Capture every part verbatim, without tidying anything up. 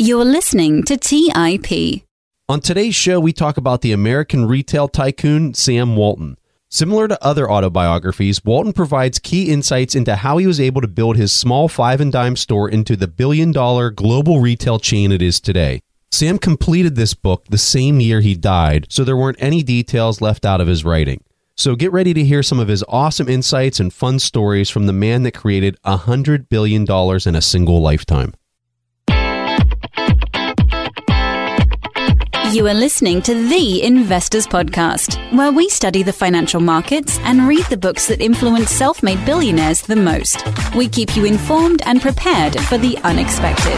You're listening to T I P. On today's show, we talk about the American retail tycoon, Sam Walton. Similar to other autobiographies, Walton provides key insights into how he was able to build his small five and dime store into the billion-dollar global retail chain it is today. Sam completed this book the same year he died, so there weren't any details left out of his writing. So get ready to hear some of his awesome insights and fun stories from the man that created one hundred billion dollars in a single lifetime. You are listening to The Investors Podcast, where we study the financial markets and read the books that influence self-made billionaires the most. We keep you informed and prepared for the unexpected.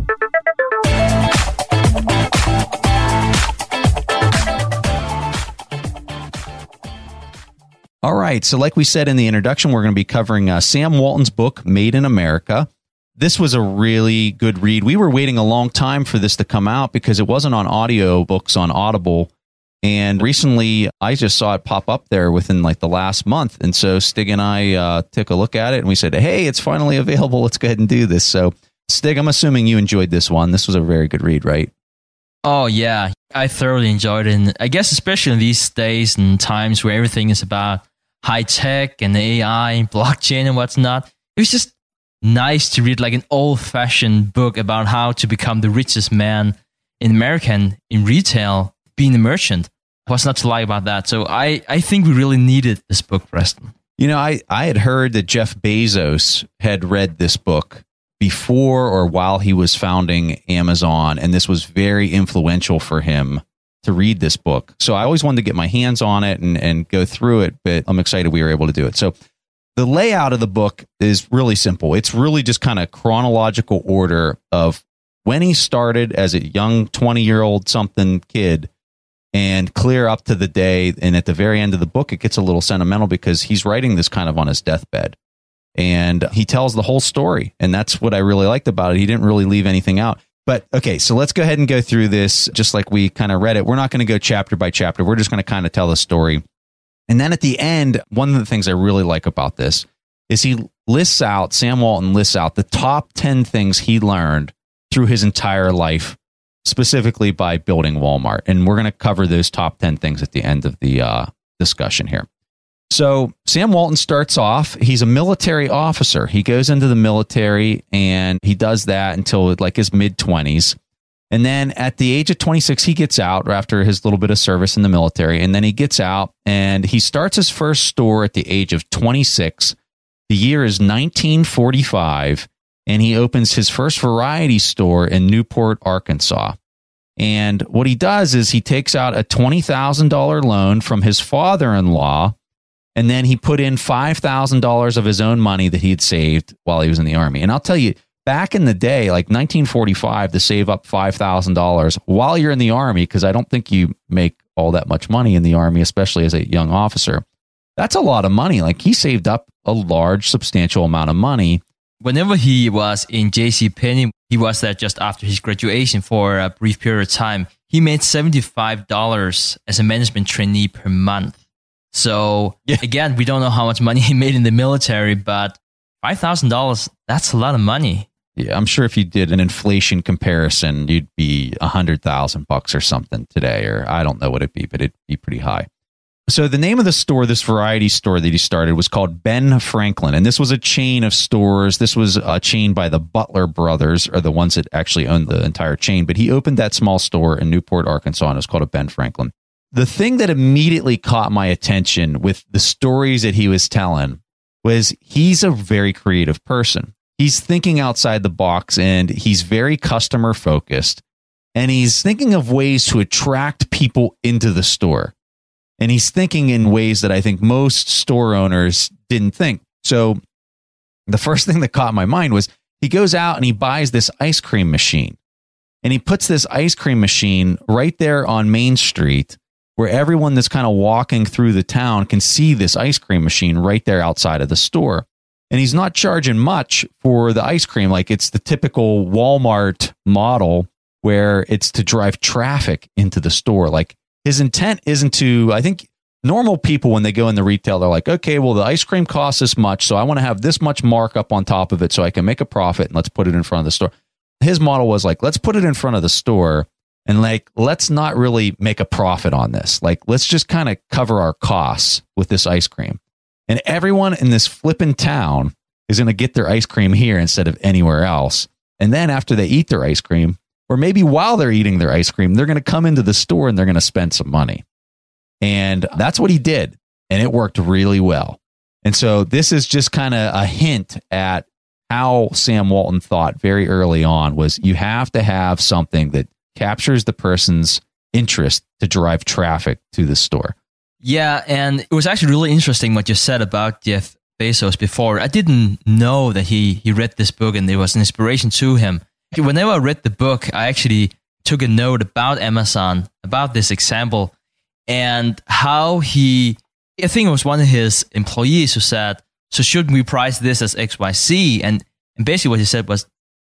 All right, so like we said in the introduction, we're going to be covering uh, Sam Walton's book, Made in America. This was a really good read. We were waiting a long time for this to come out because it wasn't on audio books on Audible. And recently, I just saw it pop up there within like the last month. And so Stig and I uh, took a look at it and we said, hey, it's finally available. Let's go ahead and do this. So Stig, I'm assuming you enjoyed this one. This was a very good read, right? Oh, yeah. I thoroughly enjoyed it. And I guess especially in these days and times where everything is about high tech and A I and blockchain and what's not, it was just nice to read like an old-fashioned book about how to become the richest man in America and in retail, being a merchant. What's not to like about that? So I, I think we really needed this book, Preston. You know, I, I had heard that Jeff Bezos had read this book before or while he was founding Amazon, and this was very influential for him to read this book. So I always wanted to get my hands on it and, and go through it, but I'm excited we were able to do it. So the layout of the book is really simple. It's really just kind of chronological order of when he started as a young twenty-year-old something kid and clear up to the day. And at the very end of the book, it gets a little sentimental because he's writing this kind of on his deathbed. And he tells the whole story. And that's what I really liked about it. He didn't really leave anything out. But okay, so let's go ahead and go through this just like we kind of read it. We're not going to go chapter by chapter. We're just going to kind of tell the story. And then at the end, one of the things I really like about this is he lists out, Sam Walton lists out the top ten things he learned through his entire life, specifically by building Walmart. And we're going to cover those top ten things at the end of the uh, discussion here. So Sam Walton starts off, he's a military officer. He goes into the military and he does that until like his mid-twenties. And then at the age of twenty-six, he gets out after his little bit of service in the military. And then he gets out and he starts his first store at the age of twenty-six. The year is nineteen forty-five. And he opens his first variety store in Newport, Arkansas. And what he does is he takes out a twenty thousand dollars loan from his father-in-law. And then he put in five thousand dollars of his own money that he had saved while he was in the Army. And I'll tell you, back in the day, like nineteen forty-five, to save up five thousand dollars while you're in the Army, because I don't think you make all that much money in the Army, especially as a young officer, that's a lot of money. Like he saved up a large, substantial amount of money. Whenever he was in JCPenney, he was there just after his graduation for a brief period of time. He made seventy-five dollars as a management trainee per month. So yeah. Again, we don't know how much money he made in the military, but five thousand dollars, that's a lot of money. Yeah, I'm sure if you did an inflation comparison, you'd be a hundred thousand bucks or something today, or I don't know what it'd be, but it'd be pretty high. So the name of the store, this variety store that he started, was called Ben Franklin. And this was a chain of stores. This was a chain by the Butler brothers, are the ones that actually owned the entire chain. But he opened that small store in Newport, Arkansas, and it was called a Ben Franklin. The thing that immediately caught my attention with the stories that he was telling was he's a very creative person. He's thinking outside the box and he's very customer focused. And he's thinking of ways to attract people into the store. And he's thinking in ways that I think most store owners didn't think. So the first thing that caught my mind was he goes out and he buys this ice cream machine. And he puts this ice cream machine right there on Main Street where everyone that's kind of walking through the town can see this ice cream machine right there outside of the store. And he's not charging much for the ice cream. Like it's the typical Walmart model where it's to drive traffic into the store. Like his intent isn't to, I think normal people, when they go in the retail, they're like, okay, well, the ice cream costs this much, so I want to have this much markup on top of it so I can make a profit and let's put it in front of the store. his model was like, let's put it in front of the store and like, let's not really make a profit on this. Like, let's just kind of cover our costs with this ice cream. And everyone in this flippin' town is going to get their ice cream here instead of anywhere else. And then after they eat their ice cream, or maybe while they're eating their ice cream, they're going to come into the store and they're going to spend some money. And that's what he did. And it worked really well. And so this is just kind of a hint at how Sam Walton thought very early on was you have to have something that captures the person's interest to drive traffic to the store. Yeah, and it was actually really interesting what you said about Jeff Bezos before. I didn't know that he, he read this book and there was an inspiration to him. Whenever I read the book, I actually took a note about Amazon, about this example, and how he, I think it was one of his employees who said, so shouldn't we price this as X Y Z? And, and basically what he said was,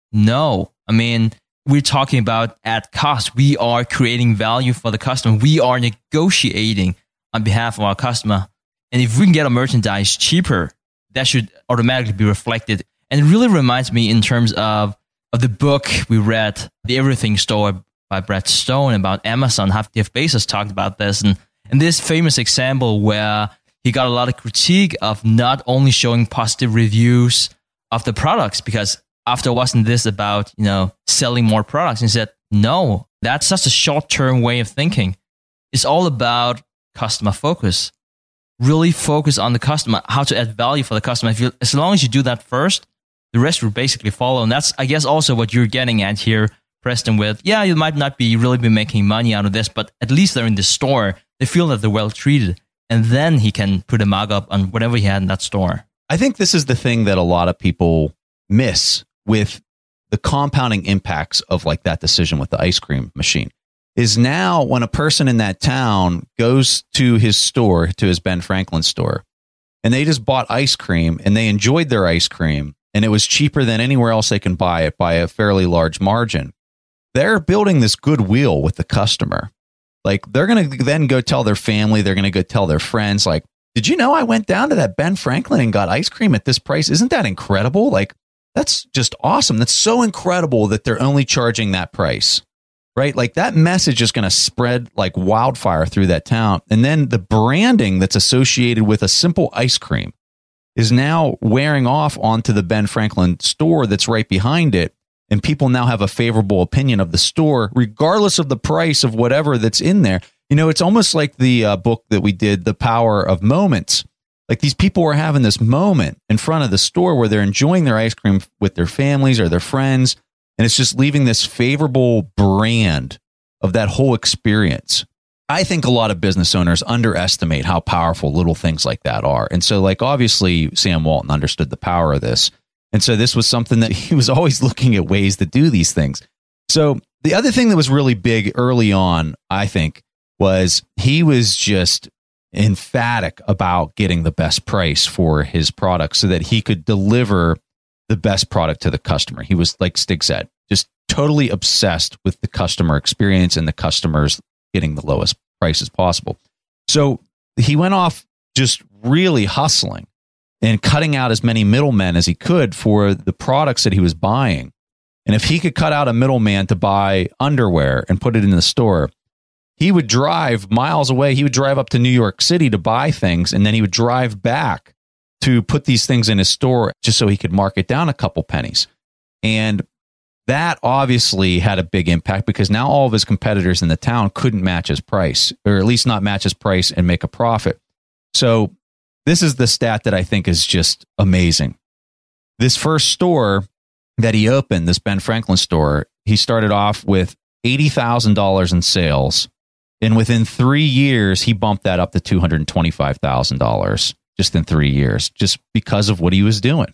no. I mean, we're talking about at cost. We are creating value for the customer. We are negotiating on behalf of our customer. And if we can get our merchandise cheaper, that should automatically be reflected. And it really reminds me in terms of, of the book we read, The Everything Store by Brad Stone, about Amazon, how Jeff Bezos talked about this. And, and this famous example where he got a lot of critique of not only showing positive reviews of the products, because after wasn't this about, you know, selling more products? And he said, no, that's such a short-term way of thinking. It's all about customer focus. Really focus on the customer, how to add value for the customer. If you, as long as you do that first, the rest will basically follow. And that's, I guess, also what you're getting at here, Preston, with, yeah, you might not be really be making money out of this, but at least they're in the store. They feel that they're well treated. And then he can put a markup on whatever he had in that store. I think this is the thing that a lot of people miss with the compounding impacts of like that decision with the ice cream machine. Is now when a person in that town goes to his store, to his Ben Franklin store, and they just bought ice cream and they enjoyed their ice cream and it was cheaper than anywhere else they can buy it by a fairly large margin, they're building this goodwill with the customer. Like they're going to then go tell their family, they're going to go tell their friends, like, did you know I went down to that Ben Franklin and got ice cream at this price? Isn't that incredible? Like, that's just awesome. That's so incredible that they're only charging that price. Right? Like that message is going to spread like wildfire through that town. And then the branding that's associated with a simple ice cream is now wearing off onto the Ben Franklin store that's right behind it. And people now have a favorable opinion of the store, regardless of the price of whatever that's in there. You know, it's almost like the uh, book that we did, The Power of Moments. Like these people were having this moment in front of the store where they're enjoying their ice cream with their families or their friends. And it's just leaving this favorable brand of that whole experience. I think a lot of business owners underestimate how powerful little things like that are. And so, like, obviously, Sam Walton understood the power of this. And so this was something that he was always looking at ways to do these things. So the other thing that was really big early on, I think, was he was just emphatic about getting the best price for his product so that he could deliver the best product to the customer. He was, like Stig said, just totally obsessed with the customer experience and the customers getting the lowest prices possible. So he went off just really hustling and cutting out as many middlemen as he could for the products that he was buying. And if he could cut out a middleman to buy underwear and put it in the store, he would drive miles away. He would drive up to New York City to buy things, and then he would drive back to put these things in his store just so he could mark it down a couple pennies. And that obviously had a big impact because now all of his competitors in the town couldn't match his price, or at least not match his price and make a profit. So this is the stat that I think is just amazing. This first store that he opened, this Ben Franklin store, he started off with eighty thousand dollars in sales. And within three years, he bumped that up to two hundred twenty-five thousand dollars. Just in three years, just because of what he was doing.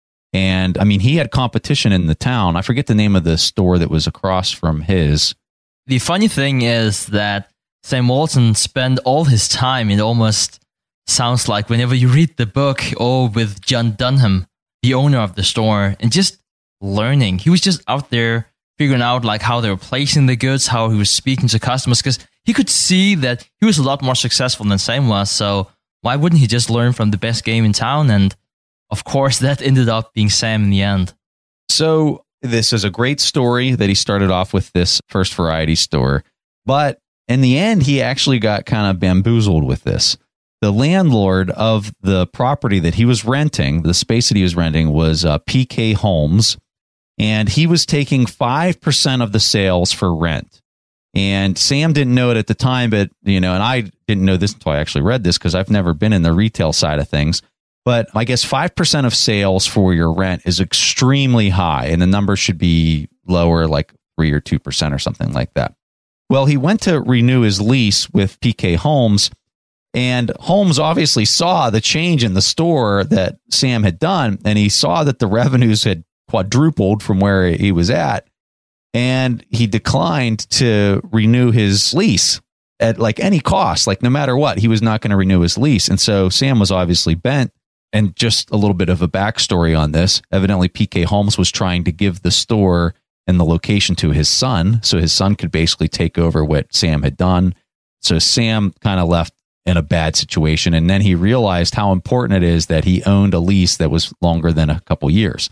And I mean, he had competition in the town. I forget the name of the store that was across from his. The funny thing is that Sam Walton spent all his time, it almost sounds like whenever you read the book, or with John Dunham, the owner of the store, and just learning. He was just out there figuring out like how they were placing the goods, how he was speaking to customers, because he could see that he was a lot more successful than Sam was. So why wouldn't he just learn from the best game in town? And of course, that ended up being Sam in the end. So this is a great story that he started off with this First Variety store. But in the end, he actually got kind of bamboozled with this. The landlord of the property that he was renting, the space that he was renting, was uh, P K Homes. And he was taking five percent of the sales for rent. And Sam didn't know it at the time, but, you know, and I didn't know this until I actually read this because I've never been in the retail side of things. But I guess five percent of sales for your rent is extremely high, and the number should be lower, like three or two percent or something like that. Well, he went to renew his lease with P K Homes, and Holmes obviously saw the change in the store that Sam had done, and he saw that the revenues had quadrupled from where he was at, and he declined to renew his lease at like any cost, like no matter what, he was not going to renew his lease. And so Sam was obviously bent. And just a little bit of a backstory on this. Evidently, P K Homes was trying to give the store and the location to his son, so his son could basically take over what Sam had done. So Sam kind of left in a bad situation. And then he realized how important it is that he owned a lease that was longer than a couple years.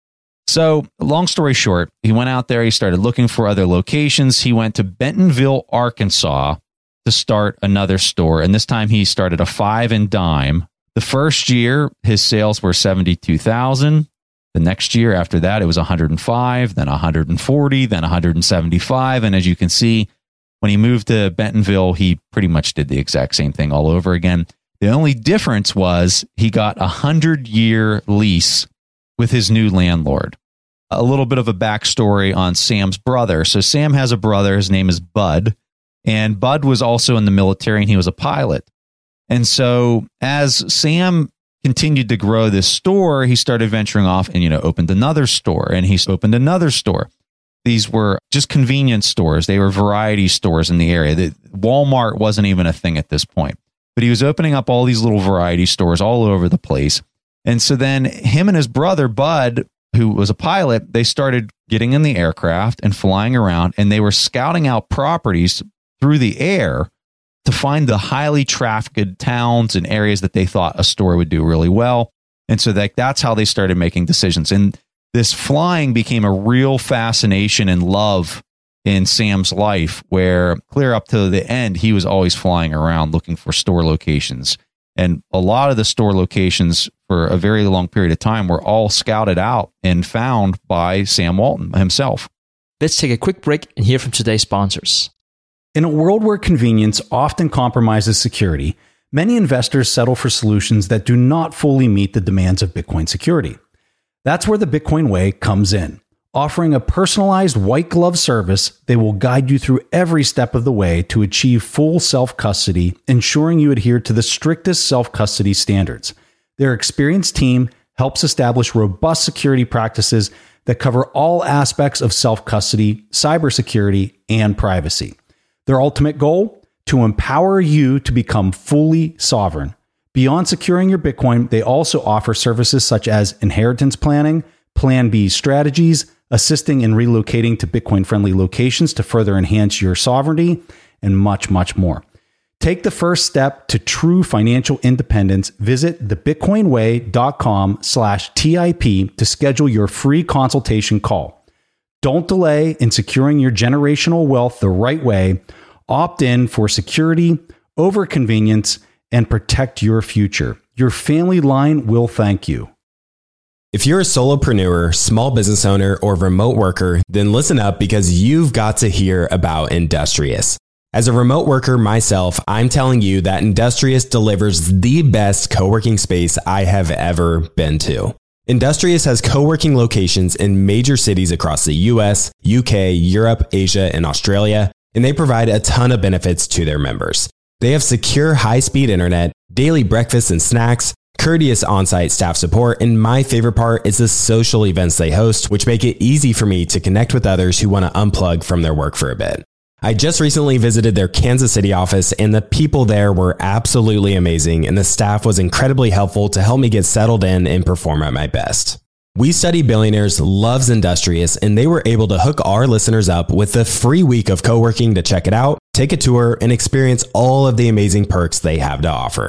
So long story short, he went out there, he started looking for other locations. He went to Bentonville, Arkansas to start another store. And this time he started a five and dime. The first year, his sales were seventy-two thousand. The next year after that, it was one hundred five, then one hundred forty, then one hundred seventy-five. And as you can see, when he moved to Bentonville, he pretty much did the exact same thing all over again. The only difference was he got a hundred-year lease with his new landlord. A little bit of a backstory on Sam's brother. So Sam has a brother. His name is Bud. And Bud was also in the military, and he was a pilot. And so as Sam continued to grow this store, he started venturing off and, you know, opened another store, and he opened another store. These were just convenience stores. They were variety stores in the area. The, Walmart wasn't even a thing at this point, but he was opening up all these little variety stores all over the place. And so then him and his brother, Bud, who was a pilot, they started getting in the aircraft and flying around, and they were scouting out properties through the air to find the highly trafficked towns and areas that they thought a store would do really well. And so that, that's how they started making decisions. And this flying became a real fascination and love in Sam's life, where clear up to the end, he was always flying around looking for store locations. And a lot of the store locations for a very long period of time were all scouted out and found by Sam Walton himself. Let's take a quick break and hear from today's sponsors. In a world where convenience often compromises security, many investors settle for solutions that do not fully meet the demands of Bitcoin security. That's where the Bitcoin Way comes in. Offering a personalized white glove service, they will guide you through every step of the way to achieve full self-custody, ensuring you adhere to the strictest self-custody standards. Their experienced team helps establish robust security practices that cover all aspects of self-custody, cybersecurity, and privacy. Their ultimate goal? To empower you to become fully sovereign. Beyond securing your Bitcoin, they also offer services such as inheritance planning, Plan B strategies, assisting in relocating to Bitcoin-friendly locations to further enhance your sovereignty, and much, much more. Take the first step to true financial independence. Visit thebitcoinway.com slash TIP to schedule your free consultation call. Don't delay in securing your generational wealth the right way. Opt in for security over convenience and protect your future. Your family line will thank you. If you're a solopreneur, small business owner, or remote worker, then listen up because you've got to hear about Industrious. As a remote worker myself, I'm telling you that Industrious delivers the best co-working space I have ever been to. Industrious has co-working locations in major cities across the U S, U K, Europe, Asia, and Australia, and they provide a ton of benefits to their members. They have secure high-speed internet, daily breakfasts and snacks, courteous on-site staff support, and my favorite part is the social events they host, which make it easy for me to connect with others who want to unplug from their work for a bit. I just recently visited their Kansas City office, and the people there were absolutely amazing, and the staff was incredibly helpful to help me get settled in and perform at my best. We Study Billionaires loves Industrious, and they were able to hook our listeners up with a free week of co-working to check it out, take a tour, and experience all of the amazing perks they have to offer.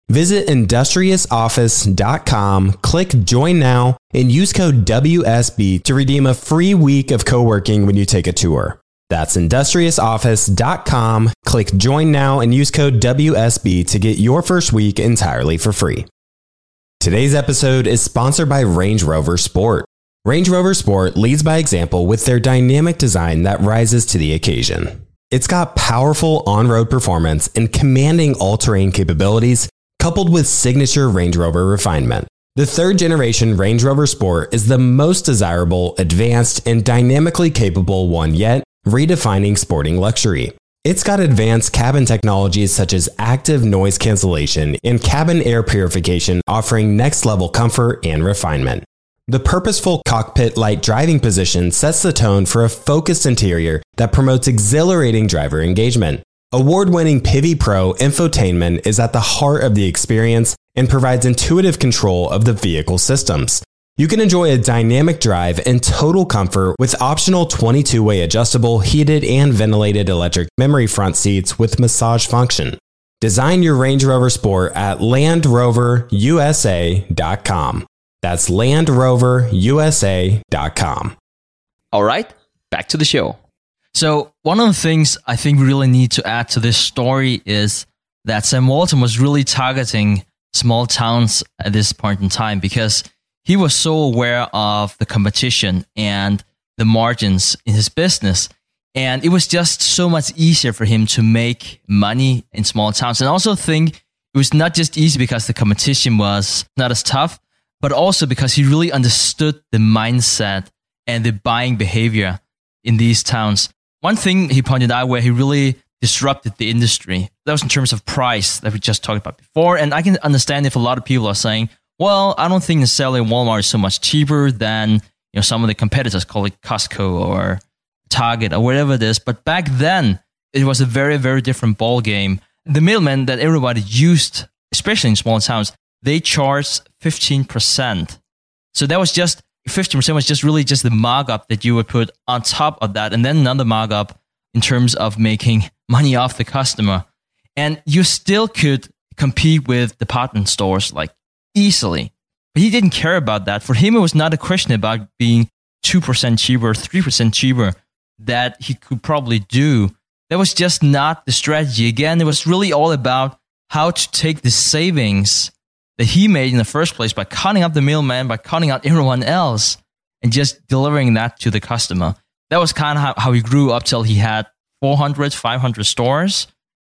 Visit industrious office dot com, click Join Now, and use code W S B to redeem a free week of co-working when you take a tour. That's industrious office dot com, click Join Now, and use code W S B to get your first week entirely for free. Today's episode is sponsored by Range Rover Sport. Range Rover Sport leads by example with their dynamic design that rises to the occasion. It's got powerful on-road performance and commanding all-terrain capabilities, coupled with signature Range Rover refinement. The third generation Range Rover Sport is the most desirable, advanced, and dynamically capable one yet, redefining sporting luxury. It's got advanced cabin technologies such as active noise cancellation and cabin air purification, offering next-level comfort and refinement. The purposeful cockpit-like driving position sets the tone for a focused interior that promotes exhilarating driver engagement. Award-winning Pivi Pro infotainment is at the heart of the experience and provides intuitive control of the vehicle systems. You can enjoy a dynamic drive and total comfort with optional twenty-two way adjustable, heated and ventilated electric memory front seats with massage function. Design your Range Rover Sport at land rover U S A dot com. That's land rover U S A dot com. All right, back to the show. So one of the things I think we really need to add to this story is that Sam Walton was really targeting small towns at this point in time because he was so aware of the competition and the margins in his business. And it was just so much easier for him to make money in small towns. And I also think it was not just easy because the competition was not as tough, but also because he really understood the mindset and the buying behavior in these towns. One thing he pointed out where he really disrupted the industry, that was in terms of price that we just talked about before. And I can understand if a lot of people are saying, well, I don't think necessarily Walmart is so much cheaper than you know some of the competitors, call it Costco or Target or whatever it is. But back then, it was a very, very different ball game. The middlemen that everybody used, especially in small towns, they charged fifteen percent. So that was just fifteen percent was just really just the markup that you would put on top of that, and then another markup in terms of making money off the customer. And you still could compete with department stores like easily. But he didn't care about that. For him, it was not a question about being two percent cheaper, three percent cheaper that he could probably do. That was just not the strategy. Again, it was really all about how to take the savings that he made in the first place by cutting up the middleman, by cutting out everyone else, and just delivering that to the customer. That was kind of how, how he grew up till he had four hundred, five hundred stores.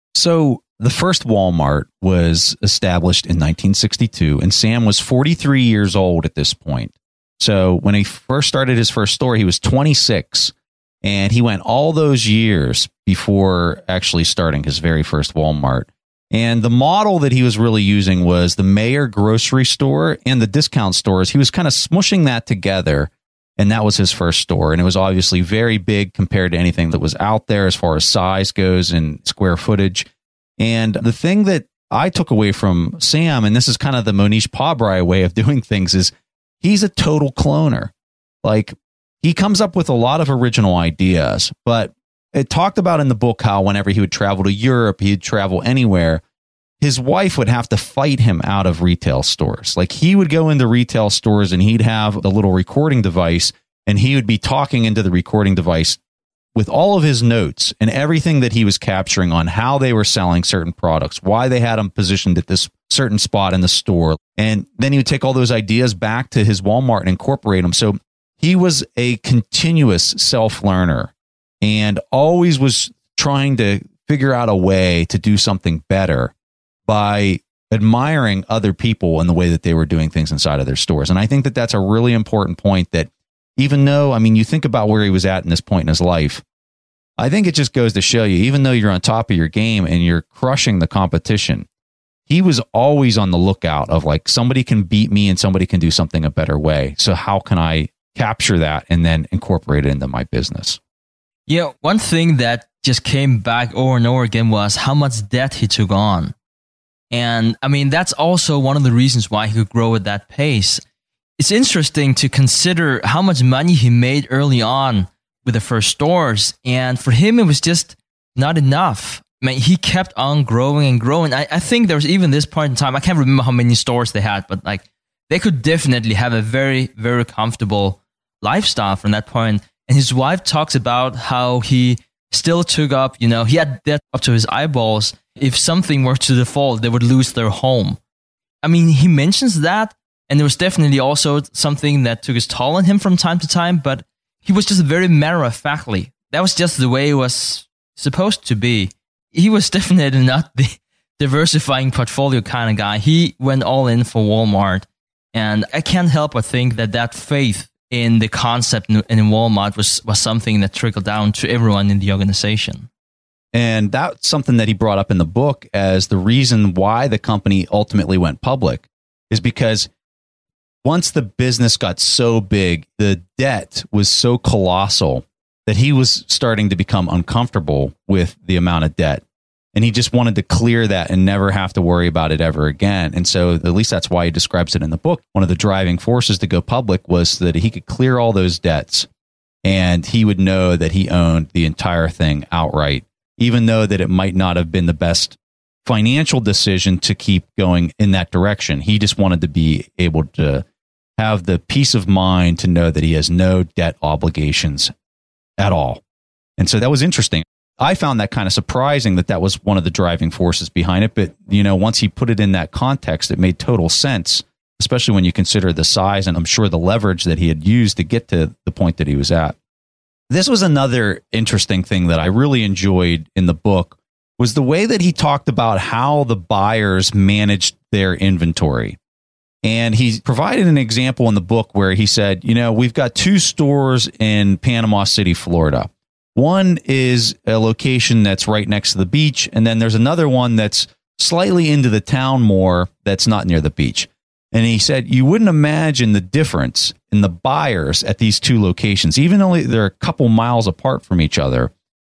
So the first Walmart was established in nineteen sixty-two, and Sam was forty-three years old at this point. So when he first started his first store, he was twenty-six, and he went all those years before actually starting his very first Walmart. And the model that he was really using was the Mayer grocery store and the discount stores. He was kind of smushing that together, and that was his first store. And it was obviously very big compared to anything that was out there as far as size goes and square footage. And the thing that I took away from Sam, and this is kind of the Monish Pabrai way of doing things, is he's a total cloner. Like, he comes up with a lot of original ideas, but it talked about in the book how whenever he would travel to Europe, he'd travel anywhere, his wife would have to fight him out of retail stores. Like, he would go into retail stores and he'd have the little recording device, and he would be talking into the recording device with all of his notes and everything that he was capturing on how they were selling certain products, why they had them positioned at this certain spot in the store. And then he would take all those ideas back to his Walmart and incorporate them. So he was a continuous self-learner and always was trying to figure out a way to do something better by admiring other people and the way that they were doing things inside of their stores. And I think that that's a really important point, that even though, I mean, you think about where he was at in this point in his life, I think it just goes to show you, even though you're on top of your game and you're crushing the competition, he was always on the lookout of like, somebody can beat me and somebody can do something a better way. So how can I capture that and then incorporate it into my business? Yeah, one thing that just came back over and over again was how much debt he took on. And I mean, that's also one of the reasons why he could grow at that pace. It's interesting to consider how much money he made early on with the first stores. And for him, it was just not enough. man, he kept on growing and growing. I, I think there was even this point in time, I can't remember how many stores they had, but like they could definitely have a very, very comfortable lifestyle from that point. And his wife talks about how he still took up, you know, he had debt up to his eyeballs. If something were to default, they would lose their home. I mean, he mentions that, and there was definitely also something that took its toll on him from time to time, but he was just very matter-of-factly. That was just the way it was supposed to be. He was definitely not the diversifying portfolio kind of guy. He went all in for Walmart, and I can't help but think that that faith in the concept in Walmart was, was something that trickled down to everyone in the organization. And that's something that he brought up in the book as the reason why the company ultimately went public, is because once the business got so big, the debt was so colossal that he was starting to become uncomfortable with the amount of debt. And he just wanted to clear that and never have to worry about it ever again. And so at least that's why he describes it in the book. One of the driving forces to go public was so that he could clear all those debts and he would know that he owned the entire thing outright, even though that it might not have been the best financial decision to keep going in that direction. He just wanted to be able to have the peace of mind to know that he has no debt obligations at all. And so that was interesting. I found that kind of surprising that that was one of the driving forces behind it. But, you know, once he put it in that context, it made total sense, especially when you consider the size and I'm sure the leverage that he had used to get to the point that he was at. This was another interesting thing that I really enjoyed in the book was the way that he talked about how the buyers managed their inventory. And he provided an example in the book where he said, you know, we've got two stores in Panama City, Florida. One is a location that's right next to the beach, and then there's another one that's slightly into the town more that's not near the beach. And he said, you wouldn't imagine the difference in the buyers at these two locations, even though they're a couple miles apart from each other.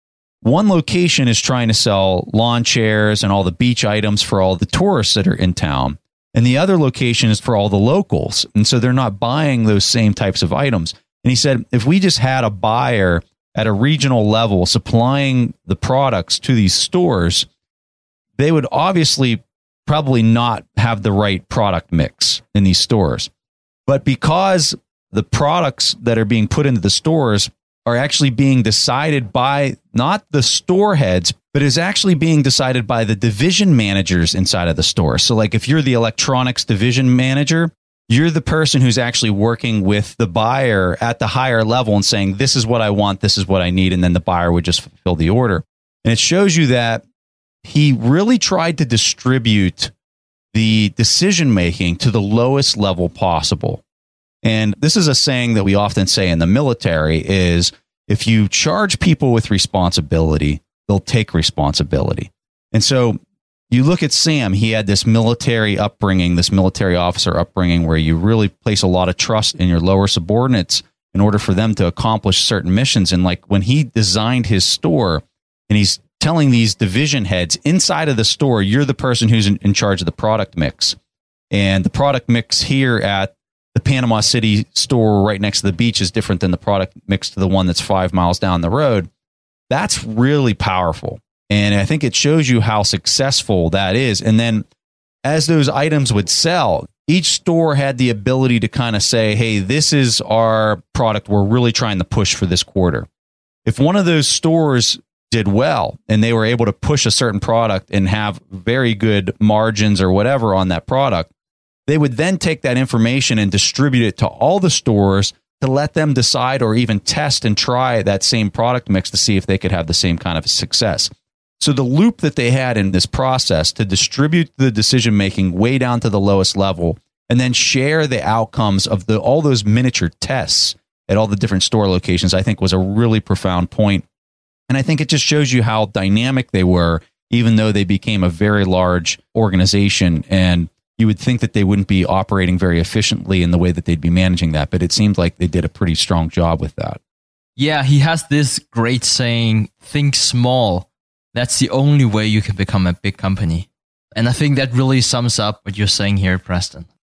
One location is trying to sell lawn chairs and all the beach items for all the tourists that are in town. And the other location is for all the locals. And so they're not buying those same types of items. And he said, if we just had a buyer at a regional level supplying the products to these stores, they would obviously probably not have the right product mix in these stores. But because the products that are being put into the stores are actually being decided by not the store heads, but is actually being decided by the division managers inside of the store. So like if you're the electronics division manager, you're the person who's actually working with the buyer at the higher level and saying, this is what I want, this is what I need. And then the buyer would just fulfill the order. And it shows you that he really tried to distribute the decision-making to the lowest level possible. And this is a saying that we often say in the military is, if you charge people with responsibility, they'll take responsibility. And so you look at Sam, he had this military upbringing, this military officer upbringing where you really place a lot of trust in your lower subordinates in order for them to accomplish certain missions. And like when he designed his store and he's telling these division heads inside of the store, you're the person who's in, in charge of the product mix. And the product mix here at the Panama City store right next to the beach is different than the product mix to the one that's five miles down the road. That's really powerful. And I think it shows you how successful that is. And then as those items would sell, each store had the ability to kind of say, hey, this is our product we're really trying to push for this quarter. If one of those stores did well and they were able to push a certain product and have very good margins or whatever on that product, they would then take that information and distribute it to all the stores to let them decide or even test and try that same product mix to see if they could have the same kind of success. So the loop that they had in this process to distribute the decision-making way down to the lowest level and then share the outcomes of the all those miniature tests at all the different store locations, I think was a really profound point. And I think it just shows you how dynamic they were, even though they became a very large organization. And you would think that they wouldn't be operating very efficiently in the way that they'd be managing that. But it seemed like they did a pretty strong job with that. Yeah, he has this great saying, think small. That's the only way you can become a big company. And I think that really sums up what you're saying here, Preston.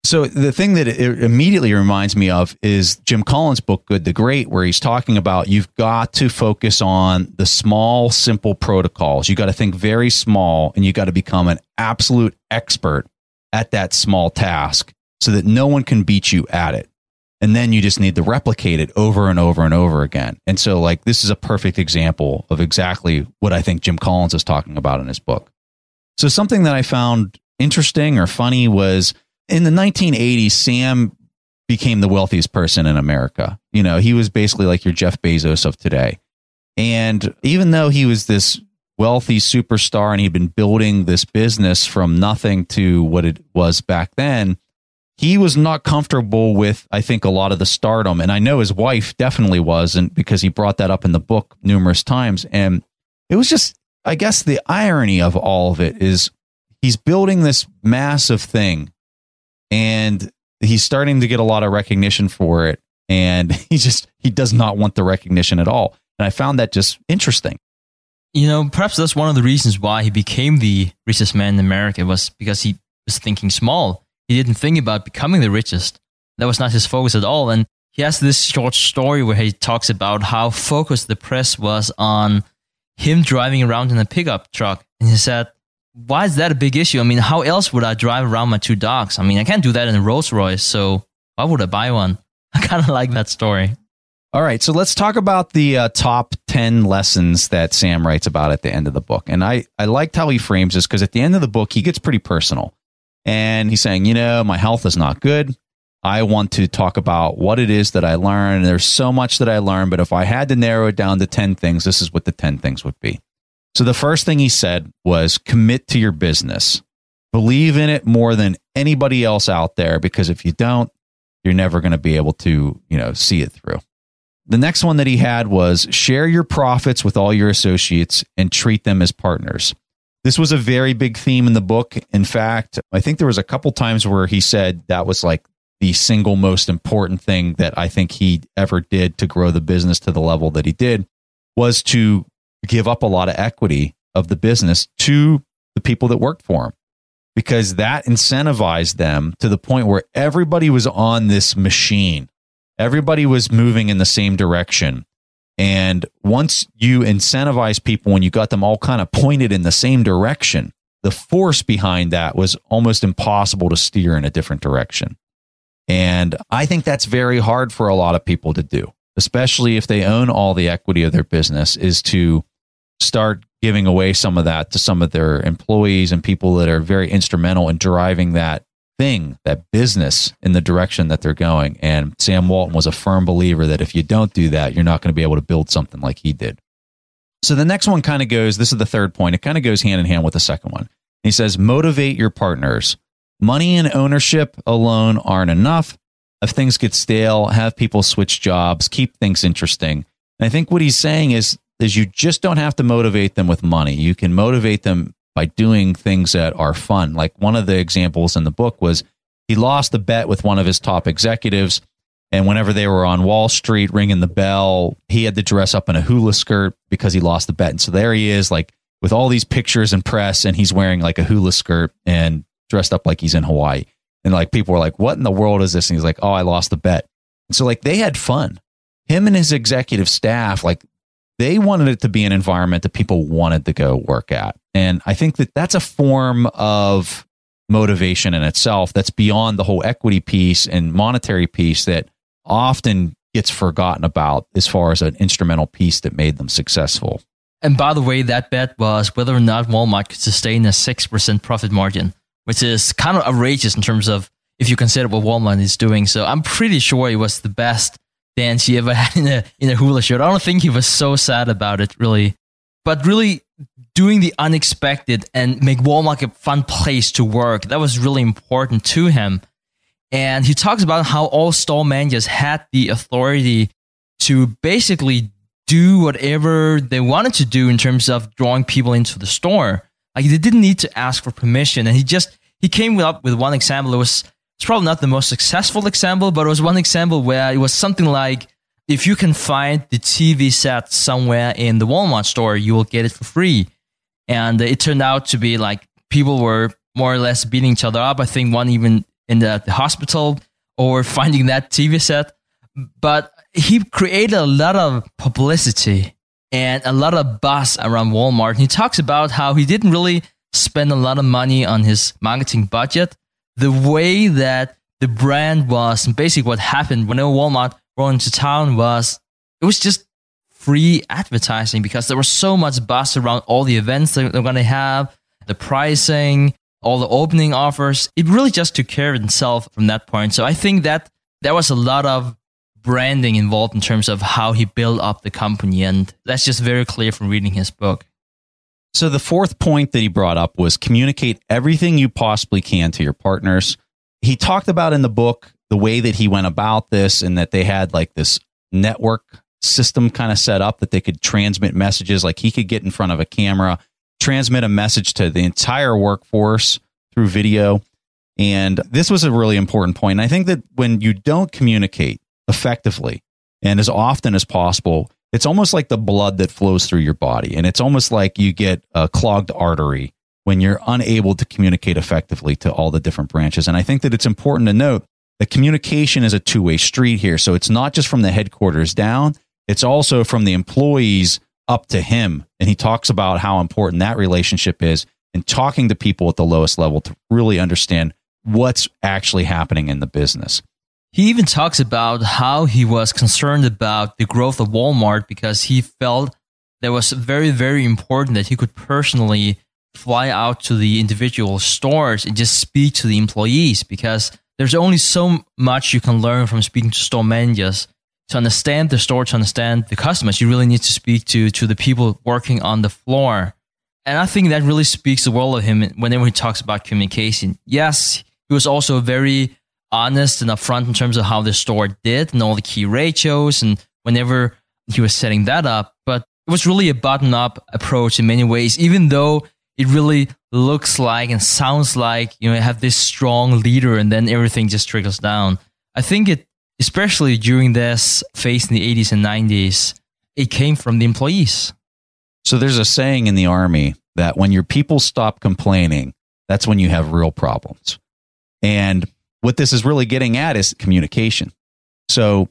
So the thing that it immediately reminds me of is Jim Collins' book, Good to Great, where he's talking about you've got to focus on the small, simple protocols. You got to think very small, and you got to become an absolute expert at that small task so that no one can beat you at it. And then you just need to replicate it over and over and over again. And so like this is a perfect example of exactly what I think Jim Collins is talking about in his book. So something that I found interesting or funny was in the nineteen eighties, Sam became the wealthiest person in America. You know, he was basically like your Jeff Bezos of today. And even though he was this wealthy superstar and he'd been building this business from nothing to what it was back then, he was not comfortable with, I think, a lot of the stardom. And I know his wife definitely wasn't, because he brought that up in the book numerous times. And it was just, I guess the irony of all of it is he's building this massive thing and he's starting to get a lot of recognition for it. And he just, he does not want the recognition at all. And I found that just interesting. You know, perhaps that's one of the reasons why he became the richest man in America, was because he was thinking small. He didn't think about becoming the richest. That was not his focus at all. And he has this short story where he talks about how focused the press was on him driving around in a pickup truck. And he said, why is that a big issue? I mean, how else would I drive around my two dogs? I mean, I can't do that in a Rolls Royce, so why would I buy one? I kind of like that story. All right, so let's talk about the uh, top ten lessons that Sam writes about at the end of the book. And I, I liked how he frames this, because at the end of the book, he gets pretty personal. And he's saying, you know, my health is not good. I want to talk about what it is that I learned. There's so much that I learned, but if I had to narrow it down to ten things, this is what the ten things would be. So the first thing he said was commit to your business. Believe in it more than anybody else out there, because if you don't, you're never going to be able to, you know, see it through. The next one that he had was share your profits with all your associates and treat them as partners. This was a very big theme in the book. In fact, I think there was a couple times where he said that was like the single most important thing that I think he ever did to grow the business to the level that he did, was to give up a lot of equity of the business to the people that worked for him, because that incentivized them to the point where everybody was on this machine. Everybody was moving in the same direction. And once you incentivize people, when you got them all kind of pointed in the same direction, the force behind that was almost impossible to steer in a different direction. And I think that's very hard for a lot of people to do, especially if they own all the equity of their business, is to start giving away some of that to some of their employees and people that are very instrumental in driving that thing, that business, in the direction that they're going. And Sam Walton was a firm believer that if you don't do that, you're not going to be able to build something like he did. So the next one kind of goes, this is the third point, it kind of goes hand in hand with the second one. He says, motivate your partners. Money and ownership alone aren't enough. If things get stale, have people switch jobs, keep things interesting. And I think what he's saying is, is you just don't have to motivate them with money. You can motivate them by doing things that are fun. Like one of the examples in the book was he lost the bet with one of his top executives. And whenever they were on Wall Street ringing the bell, he had to dress up in a hula skirt because he lost the bet. And so there he is, like with all these pictures and press, and he's wearing like a hula skirt and dressed up like he's in Hawaii. And like people were like, what in the world is this? And he's like, oh, I lost the bet. And so like they had fun. Him and his executive staff, like they wanted it to be an environment that people wanted to go work at. And I think that that's a form of motivation in itself that's beyond the whole equity piece and monetary piece that often gets forgotten about as far as an instrumental piece that made them successful. And by the way, that bet was whether or not Walmart could sustain a six percent profit margin, which is kind of outrageous in terms of if you consider what Walmart is doing. So I'm pretty sure it was the best dance he ever had in a, in a hula shirt. I don't think he was so sad about it, really. But really doing the unexpected and make Walmart a fun place to work, that was really important to him. And he talks about how all store managers had the authority to basically do whatever they wanted to do in terms of drawing people into the store. Like they didn't need to ask for permission. And he just, he came up with one example. It was, it's probably not the most successful example, but it was one example where it was something like, if you can find the T V set somewhere in the Walmart store, you will get it for free. And it turned out to be like people were more or less beating each other up. I think one even in the, the hospital or finding that T V set. But he created a lot of publicity and a lot of buzz around Walmart. And he talks about how he didn't really spend a lot of money on his marketing budget. The way that the brand was, and basically what happened whenever Walmart rolled into town was, it was just free advertising because there was so much buzz around all the events that they're going to have, the pricing, all the opening offers. It really just took care of itself from that point. So I think that there was a lot of branding involved in terms of how he built up the company. And that's just very clear from reading his book. So the fourth point that he brought up was communicate everything you possibly can to your partners. He talked about in the book the way that he went about this and that they had like this network system kind of set up that they could transmit messages. Like he could get in front of a camera, transmit a message to the entire workforce through video. And this was a really important point. And I think that when you don't communicate effectively and as often as possible, it's almost like the blood that flows through your body. And it's almost like you get a clogged artery when you're unable to communicate effectively to all the different branches. And I think that it's important to note that communication is a two-way street here. So it's not just from the headquarters down, it's also from the employees up to him. And he talks about how important that relationship is and talking to people at the lowest level to really understand what's actually happening in the business. He even talks about how he was concerned about the growth of Walmart because he felt that was very, very important that he could personally fly out to the individual stores and just speak to the employees, because there's only so much you can learn from speaking to store managers. To understand the store, to understand the customers, you really need to speak to, to the people working on the floor. And I think that really speaks the world of him whenever he talks about communication. Yes, he was also very honest and upfront in terms of how the store did and all the key ratios and whenever he was setting that up. But it was really a bottom-up approach in many ways, even though it really looks like and sounds like, you know, you have this strong leader and then everything just trickles down. I think it, especially during this phase in the eighties and nineties, it came from the employees. So there's a saying in the Army that when your people stop complaining, that's when you have real problems. And what this is really getting at is communication. So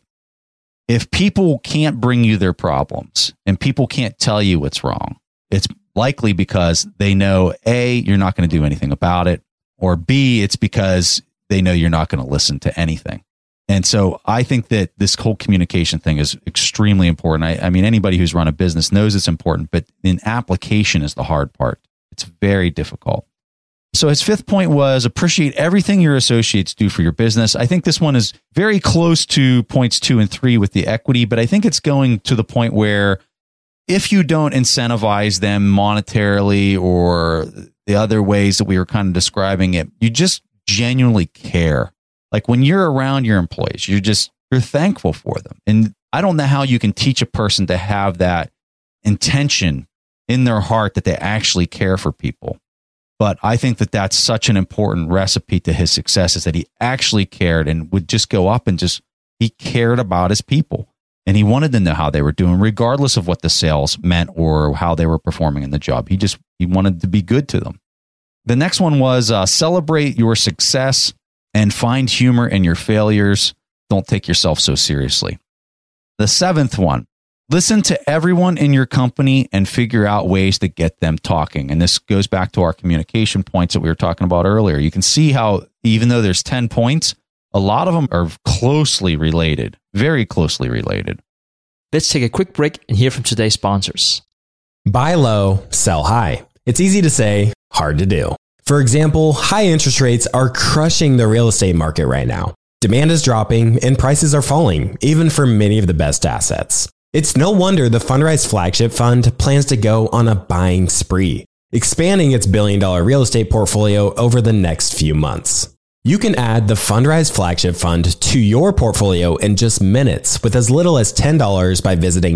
if people can't bring you their problems and people can't tell you what's wrong, it's likely because they know, A, you're not going to do anything about it, or B, it's because they know you're not going to listen to anything. And so I think that this whole communication thing is extremely important. I, I mean, anybody who's run a business knows it's important, but in application is the hard part. It's very difficult. So his fifth point was appreciate everything your associates do for your business. I think this one is very close to points two and three with the equity, but I think it's going to the point where if you don't incentivize them monetarily or the other ways that we were kind of describing it, you just genuinely care. Like when you're around your employees, you're just, you're thankful for them. And I don't know how you can teach a person to have that intention in their heart that they actually care for people. But I think that that's such an important recipe to his success, is that he actually cared and would just go up and just, he cared about his people. And he wanted to know how they were doing, regardless of what the sales meant or how they were performing in the job. He just, he wanted to be good to them. The next one was uh, celebrate your success and find humor in your failures. Don't take yourself so seriously. The seventh one, listen to everyone in your company and figure out ways to get them talking. And this goes back to our communication points that we were talking about earlier. You can see how even though there's ten points, a lot of them are closely related, very closely related. Let's take a quick break and hear from today's sponsors. Buy low, sell high. It's easy to say, hard to do. For example, high interest rates are crushing the real estate market right now. Demand is dropping and prices are falling, even for many of the best assets. It's no wonder the Fundrise Flagship Fund plans to go on a buying spree, expanding its billion dollar real estate portfolio over the next few months. You can add the Fundrise Flagship Fund to your portfolio in just minutes with as little as ten dollars by visiting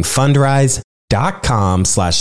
fundrise.com slash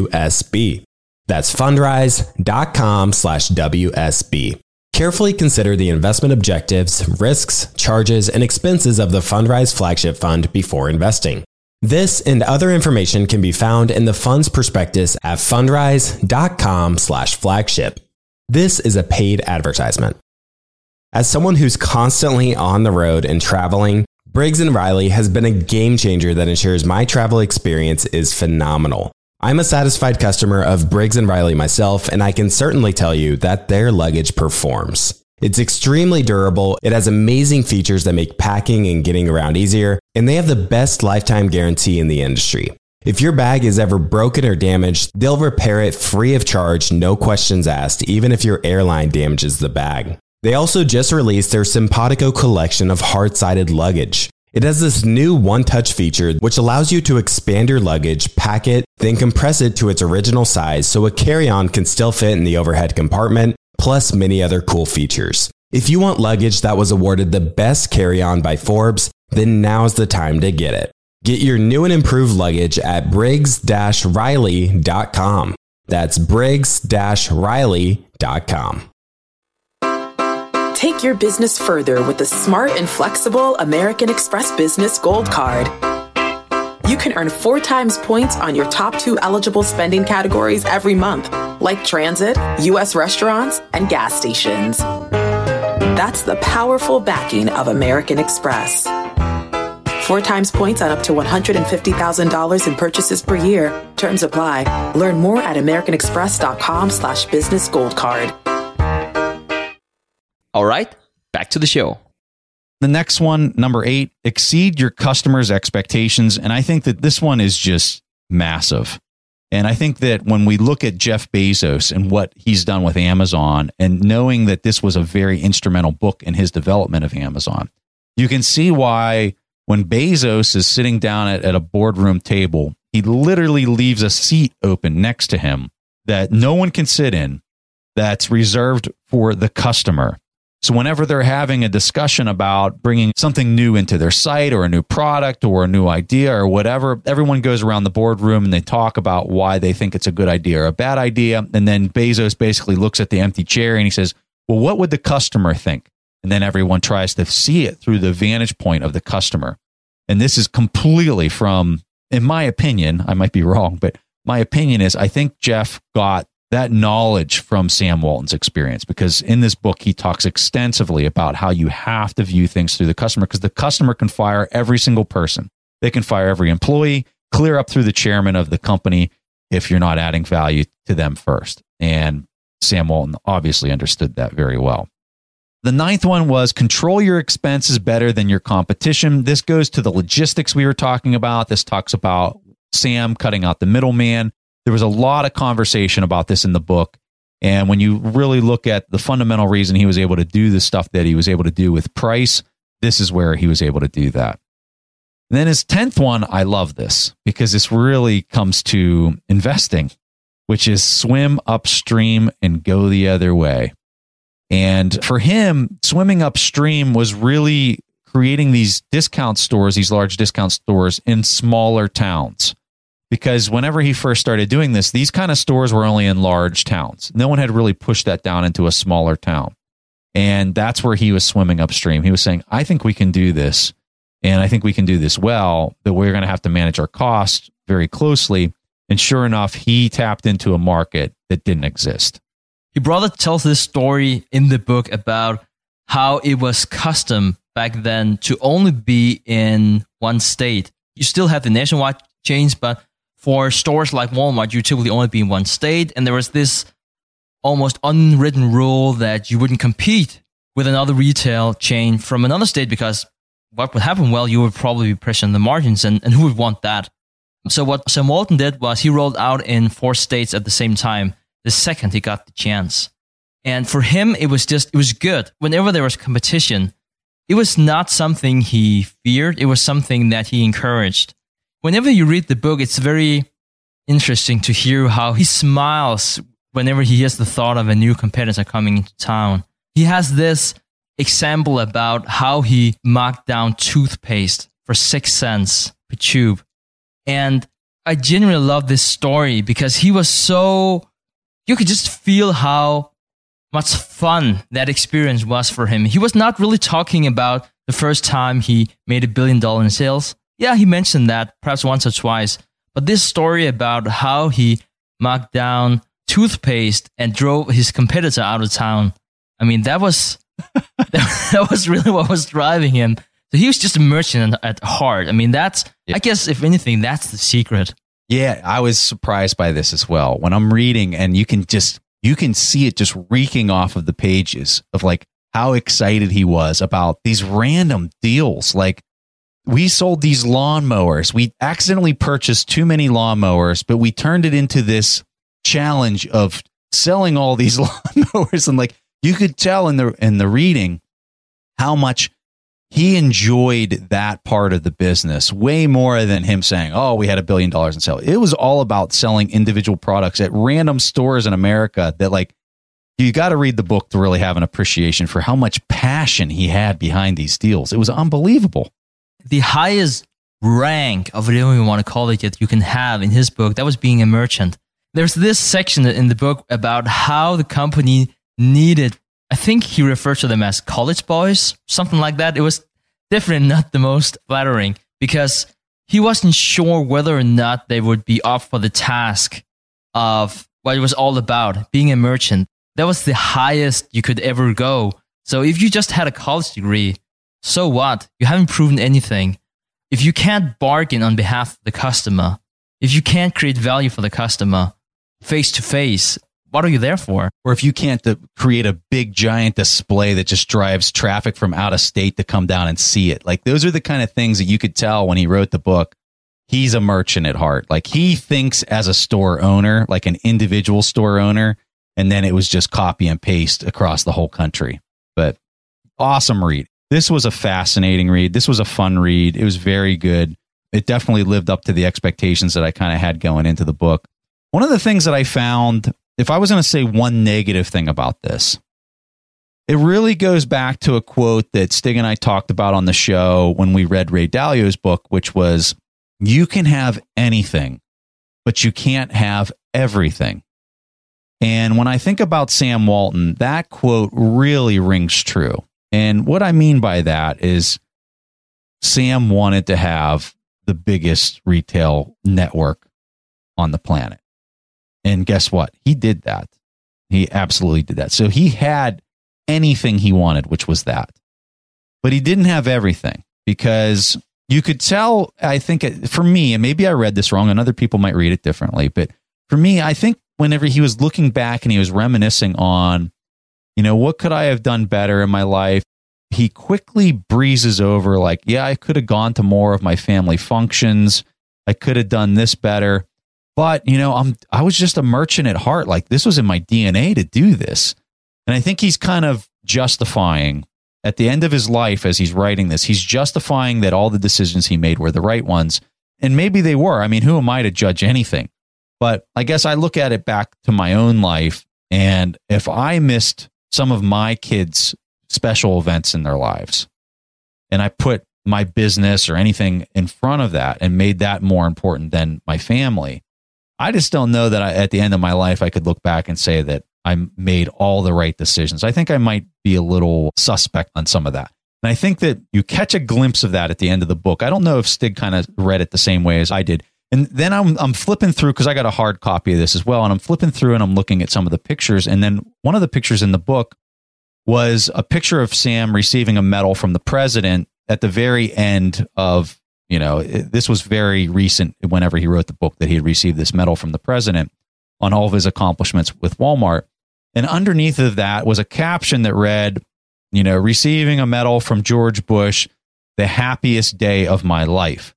WSB. That's fundrise.com slash WSB. Carefully consider the investment objectives, risks, charges, and expenses of the Fundrise Flagship Fund before investing. This and other information can be found in the fund's prospectus at fundrise.com slash flagship. This is a paid advertisement. As someone who's constantly on the road and traveling, Briggs and Riley has been a game changer that ensures my travel experience is phenomenal. I'm a satisfied customer of Briggs and Riley myself, and I can certainly tell you that their luggage performs. It's extremely durable, it has amazing features that make packing and getting around easier, and they have the best lifetime guarantee in the industry. If your bag is ever broken or damaged, they'll repair it free of charge, no questions asked, even if your airline damages the bag. They also just released their Simpatico collection of hard-sided luggage. It has this new one-touch feature which allows you to expand your luggage, pack it, then compress it to its original size so a carry-on can still fit in the overhead compartment, plus many other cool features. If you want luggage that was awarded the best carry-on by Forbes, then now's the time to get it. Get your new and improved luggage at briggs riley dot com. That's briggs riley dot com. Take your business further with the smart and flexible American Express Business Gold Card. You can earn four times points on your top two eligible spending categories every month, like transit, U S restaurants, and gas stations. That's the powerful backing of American Express. Four times points on up to one hundred fifty thousand dollars in purchases per year. Terms apply. Learn more at americanexpress.com slash business gold card. All right, back to the show. The next one, number eight, exceed your customers' expectations. And I think that this one is just massive. And I think that when we look at Jeff Bezos and what he's done with Amazon, and knowing that this was a very instrumental book in his development of Amazon, you can see why when Bezos is sitting down at, at a boardroom table, he literally leaves a seat open next to him that no one can sit in, that's reserved for the customer. So whenever they're having a discussion about bringing something new into their site or a new product or a new idea or whatever, everyone goes around the boardroom and they talk about why they think it's a good idea or a bad idea. And then Bezos basically looks at the empty chair and he says, well, what would the customer think? And then everyone tries to see it through the vantage point of the customer. And this is completely from, in my opinion, I might be wrong, but my opinion is I think Jeff got that knowledge from Sam Walton's experience, because in this book, he talks extensively about how you have to view things through the customer, because the customer can fire every single person. They can fire every employee, clear up through the chairman of the company if you're not adding value to them first. And Sam Walton obviously understood that very well. The ninth one was control your expenses better than your competition. This goes to the logistics we were talking about. This talks about Sam cutting out the middleman. There was a lot of conversation about this in the book. And when you really look at the fundamental reason he was able to do the stuff that he was able to do with price, this is where he was able to do that. And then his tenth one, I love this because this really comes to investing, which is swim upstream and go the other way. And for him, swimming upstream was really creating these discount stores, these large discount stores in smaller towns. Because whenever he first started doing this, these kind of stores were only in large towns. No one had really pushed that down into a smaller town. And that's where he was swimming upstream. He was saying, I think we can do this. And I think we can do this well, but we're going to have to manage our costs very closely. And sure enough, he tapped into a market that didn't exist. Your brother tells this story in the book about how it was custom back then to only be in one state. You still have the nationwide chains, but for stores like Walmart, you typically only be in one state. And there was this almost unwritten rule that you wouldn't compete with another retail chain from another state, because what would happen? Well, you would probably be pressing the margins, and, and who would want that? So what Sam Walton did was he rolled out in four states at the same time, the second he got the chance. And for him, it was just, it was good. Whenever there was competition, it was not something he feared. It was something that he encouraged. Whenever you read the book, it's very interesting to hear how he smiles whenever he hears the thought of a new competitor coming into town. He has this example about how he marked down toothpaste for six cents per tube. And I genuinely love this story because he was so, you could just feel how much fun that experience was for him. He was not really talking about the first time he made a billion dollars in sales. Yeah, he mentioned that perhaps once or twice. But this story about how he marked down toothpaste and drove his competitor out of town, I mean, that was that, that was really what was driving him. So he was just a merchant at heart. I mean, that's, yeah. I guess, if anything, that's the secret. Yeah, I was surprised by this as well. When I'm reading and you can just, you can see it just reeking off of the pages of like how excited he was about these random deals. Like, we sold these lawnmowers. We accidentally purchased too many lawnmowers, but we turned it into this challenge of selling all these lawnmowers. And like, you could tell in the, in the reading how much he enjoyed that part of the business way more than him saying, oh, we had a billion dollars in sales. It was all about selling individual products at random stores in America that, like, you got to read the book to really have an appreciation for how much passion he had behind these deals. It was unbelievable. The highest rank of whatever you want to call it that you can have in his book, that was being a merchant. There's this section in the book about how the company needed, I think he referred to them as college boys, something like that. It was definitely not the most flattering because he wasn't sure whether or not they would be up for the task of what it was all about, being a merchant. That was the highest you could ever go. So if you just had a college degree, so what? You haven't proven anything. If you can't bargain on behalf of the customer, if you can't create value for the customer face to face, what are you there for? Or if you can't uh, create a big giant display that just drives traffic from out of state to come down and see it. Like, those are the kind of things that you could tell when he wrote the book. He's a merchant at heart. Like, he thinks as a store owner, like an individual store owner, and then it was just copy and paste across the whole country. But awesome read. This was a fascinating read. This was a fun read. It was very good. It definitely lived up to the expectations that I kind of had going into the book. One of the things that I found, if I was going to say one negative thing about this, it really goes back to a quote that Stig and I talked about on the show when we read Ray Dalio's book, which was, you can have anything, but you can't have everything. And when I think about Sam Walton, that quote really rings true. And what I mean by that is Sam wanted to have the biggest retail network on the planet. And guess what? He did that. He absolutely did that. So he had anything he wanted, which was that. But he didn't have everything because you could tell, I think it, for me, and maybe I read this wrong and other people might read it differently, but for me, I think whenever he was looking back and he was reminiscing on, you know, what could I have done better in my life? He quickly breezes over like, yeah, I could have gone to more of my family functions. I could have done this better. But, you know, I'm, I was just a merchant at heart. Like, this was in my D N A to do this. And I think he's kind of justifying at the end of his life as he's writing this, he's justifying that all the decisions he made were the right ones. And maybe they were. I mean, who am I to judge anything? But I guess I look at it back to my own life. And if I missed some of my kids' special events in their lives, and I put my business or anything in front of that and made that more important than my family, I just don't know that I, at the end of my life, I could look back and say that I made all the right decisions. I think I might be a little suspect on some of that. And I think that you catch a glimpse of that at the end of the book. I don't know if Stig kind of read it the same way as I did. And then I'm I'm flipping through, because I got a hard copy of this as well. And I'm flipping through and I'm looking at some of the pictures. And then one of the pictures in the book was a picture of Sam receiving a medal from the president at the very end of, you know, it, this was very recent whenever he wrote the book that he had received this medal from the president on all of his accomplishments with Walmart. And underneath of that was a caption that read, you know, receiving a medal from George Bush, the happiest day of my life.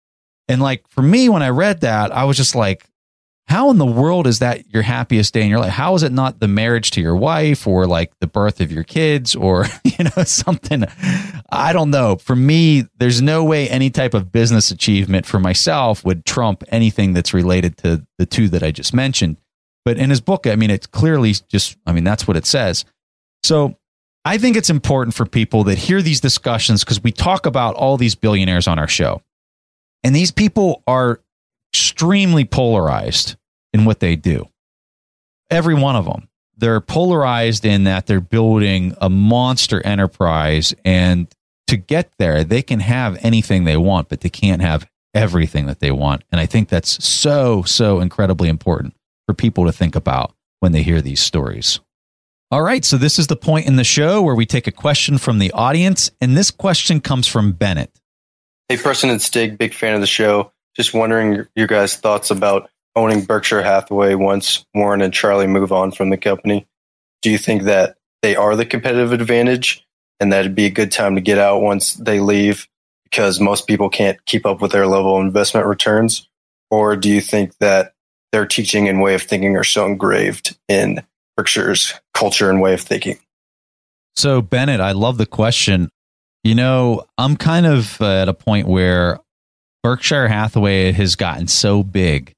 And like, for me, when I read that, I was just like, how in the world is that your happiest day in your life? How is it not the marriage to your wife or like the birth of your kids or, you know, something? I don't know. For me, there's no way any type of business achievement for myself would trump anything that's related to the two that I just mentioned. But in his book, I mean, it's clearly just, I mean, that's what it says. So I think it's important for people that hear these discussions, because we talk about all these billionaires on our show. And these people are extremely polarized in what they do. Every one of them. They're polarized in that they're building a monster enterprise. And to get there, they can have anything they want, but they can't have everything that they want. And I think that's so, so incredibly important for people to think about when they hear these stories. All right, so this is the point in the show where we take a question from the audience, and this question comes from Bennett. Hey, Preston and Stig, big fan of the show. Just wondering your, your guys' thoughts about owning Berkshire Hathaway once Warren and Charlie move on from the company. Do you think that they are the competitive advantage and that it'd be a good time to get out once they leave because most people can't keep up with their level of investment returns? Or do you think that their teaching and way of thinking are so engraved in Berkshire's culture and way of thinking? So, Bennett, I love the question. You know, I'm kind of uh, at a point where Berkshire Hathaway has gotten so big.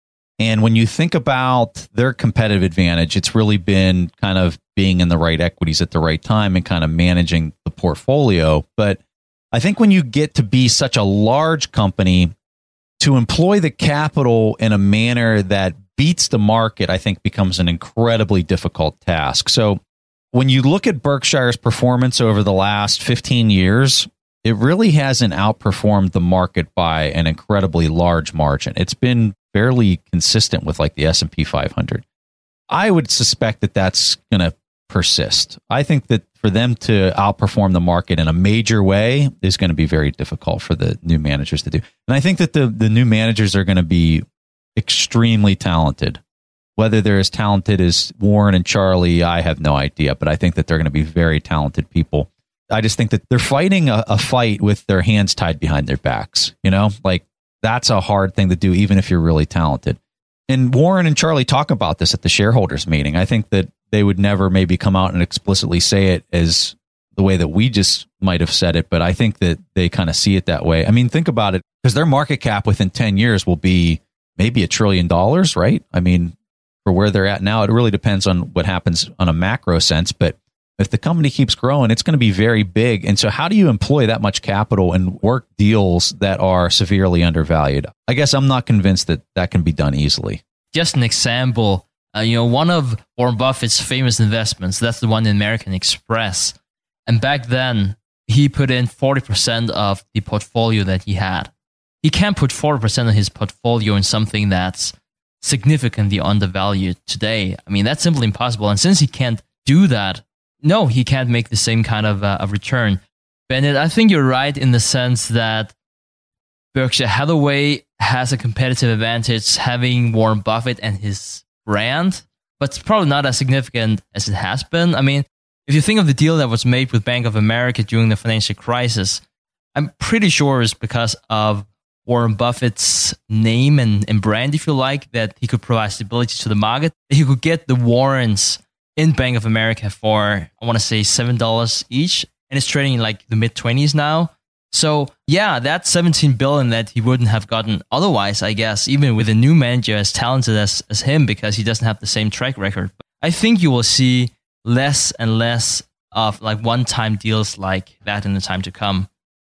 And when you think about their competitive advantage, it's really been kind of being in the right equities at the right time and kind of managing the portfolio. But I think when you get to be such a large company, to employ the capital in a manner that beats the market, I think becomes an incredibly difficult task. So when you look at Berkshire's performance over the last fifteen years, it really hasn't outperformed the market by an incredibly large margin. It's been fairly consistent with like the S and P five hundred. I would suspect that that's going to persist. I think that for them to outperform the market in a major way is going to be very difficult for the new managers to do. And I think that the, the new managers are going to be extremely talented. Whether they're as talented as Warren and Charlie, I have no idea, but I think that they're going to be very talented people. I just think that they're fighting a, a fight with their hands tied behind their backs. You know, like that's a hard thing to do, even if you're really talented. And Warren and Charlie talk about this at the shareholders meeting. I think that they would never maybe come out and explicitly say it as the way that we just might have said it, but I think that they kind of see it that way. I mean, think about it, because their market cap within ten years will be maybe a trillion dollars, right? I mean, for where they're at now, it really depends on what happens on a macro sense. But if the company keeps growing, it's going to be very big. And so how do you employ that much capital and work deals that are severely undervalued? I guess I'm not convinced that that can be done easily. Just an example, uh, you know, one of Warren Buffett's famous investments, that's the one in American Express. And back then, he put in forty percent of the portfolio that he had. He can't put forty percent of his portfolio in something that's significantly undervalued today. I mean, that's simply impossible. And since he can't do that, no, he can't make the same kind of uh, of return. Bennett, I think you're right in the sense that Berkshire Hathaway has a competitive advantage having Warren Buffett and his brand, but it's probably not as significant as it has been. I mean, if you think of the deal that was made with Bank of America during the financial crisis, I'm pretty sure it's because of Warren Buffett's name and, and brand, if you like, that he could provide stability to the market. He could get the warrants in Bank of America for, I want to say, seven dollars each, and it's trading in like the mid twenties now. So yeah, that's seventeen billion dollars that he wouldn't have gotten otherwise, I guess, even with a new manager as talented as, as him, because he doesn't have the same track record. But I think you will see less and less of like one-time deals like that in the time to come.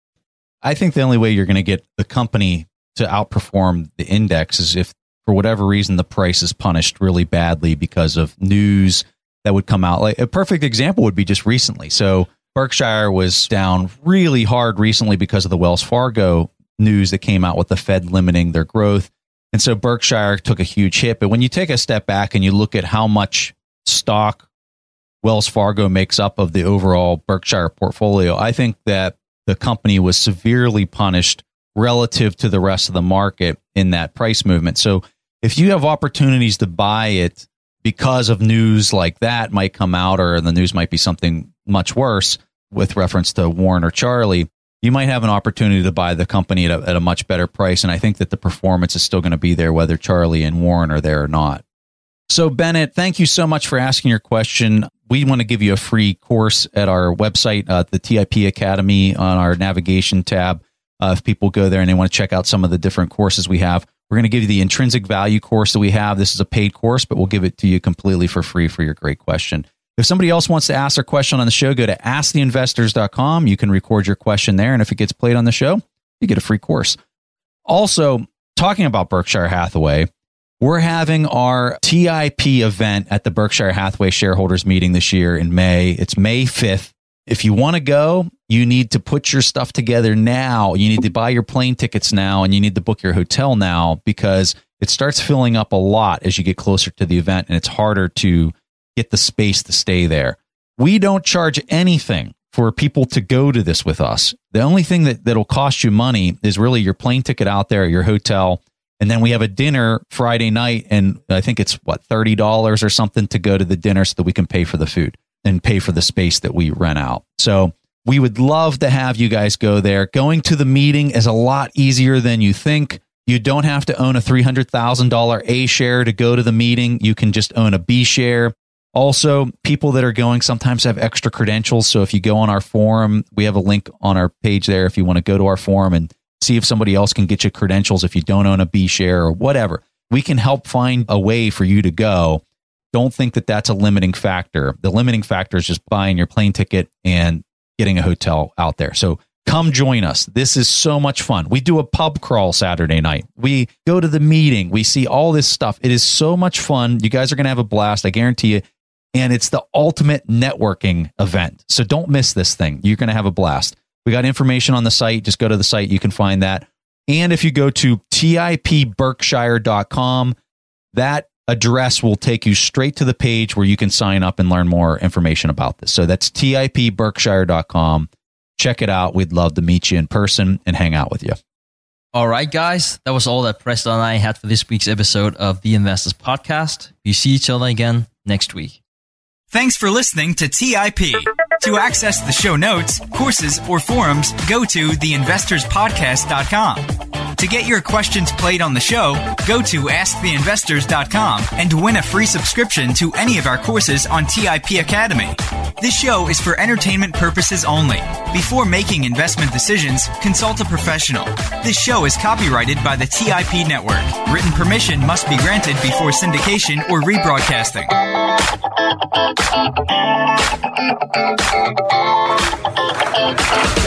I think the only way you're going to get the company to outperform the index is if, for whatever reason, the price is punished really badly because of news that would come out. Like a perfect example would be just recently. So Berkshire was down really hard recently because of the Wells Fargo news that came out with the Fed limiting their growth. And so Berkshire took a huge hit. But when you take a step back and you look at how much stock Wells Fargo makes up of the overall Berkshire portfolio, I think that the company was severely punished relative to the rest of the market in that price movement. So if you have opportunities to buy it because of news like that might come out, or the news might be something much worse with reference to Warren or Charlie, you might have an opportunity to buy the company at a, at a much better price. And I think that the performance is still going to be there, whether Charlie and Warren are there or not. So Bennett, thank you so much for asking your question. We want to give you a free course at our website, uh, the T I P Academy, on our navigation tab. Uh, if people go there and they want to check out some of the different courses we have, we're going to give you the intrinsic value course that we have. This is a paid course, but we'll give it to you completely for free for your great question. If somebody else wants to ask their question on the show, go to ask the investors dot com. You can record your question there, and if it gets played on the show, you get a free course. Also, talking about Berkshire Hathaway, we're having our T I P event at the Berkshire Hathaway shareholders meeting this year in May. It's May fifth. If you want to go, you need to put your stuff together now. You need to buy your plane tickets now, and you need to book your hotel now, because it starts filling up a lot as you get closer to the event, and it's harder to get the space to stay there. We don't charge anything for people to go to this with us. The only thing that, that'll cost you money is really your plane ticket out there at your hotel. And then we have a dinner Friday night, and I think it's, what, thirty dollars or something to go to the dinner so that we can pay for the food and pay for the space that we rent out. So we would love to have you guys go there. Going to the meeting is a lot easier than you think. You don't have to own a three hundred thousand dollars A share to go to the meeting. You can just own a B share. Also, people that are going sometimes have extra credentials. So if you go on our forum, we have a link on our page there if you want to go to our forum and see if somebody else can get you credentials if you don't own a B share or whatever. We can help find a way for you to go. Don't think that that's a limiting factor. The limiting factor is just buying your plane ticket and getting a hotel out there. So come join us. This is so much fun. We do a pub crawl Saturday night. We go to the meeting. We see all this stuff. It is so much fun. You guys are going to have a blast. I guarantee you. And it's the ultimate networking event. So don't miss this thing. You're going to have a blast. We got information on the site. Just go to the site. You can find that. And if you go to tip berkshire dot com, that address will take you straight to the page where you can sign up and learn more information about this. So that's tip berkshire dot com. Check it out. We'd love to meet you in person and hang out with you. All right, guys. That was all that Preston and I had for this week's episode of The Investors Podcast. We see each other again next week. Thanks for listening to T I P. To access the show notes, courses, or forums, go to the investors podcast dot com. To get your questions played on the show, go to ask the investors dot com and win a free subscription to any of our courses on T I P Academy. This show is for entertainment purposes only. Before making investment decisions, consult a professional. This show is copyrighted by the T I P Network. Written permission must be granted before syndication or rebroadcasting. Thank you.